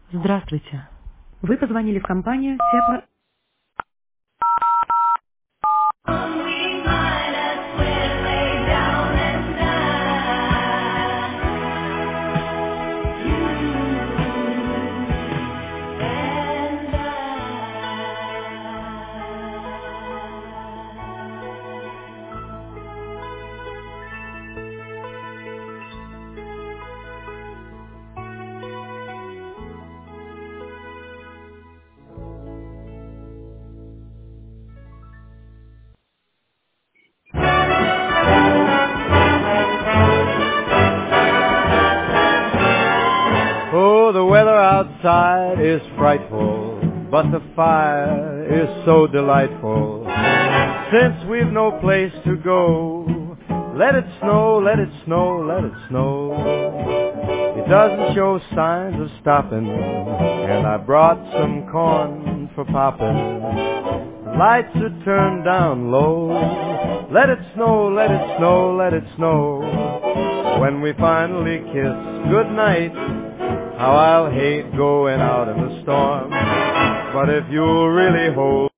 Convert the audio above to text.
Здравствуйте. Вы позвонили в компанию Тепло... Oh, the weather outside is frightful, but the fire is so delightful. Since we've no place to go, let it snow, let it snow, let it snow. It doesn't show signs of stopping, and I brought some corn for popping. The lights are turned down low. Let it snow, let it snow, let it snow. When we finally kiss goodnight, how I'll hate going out in the storm. But if you'll really hold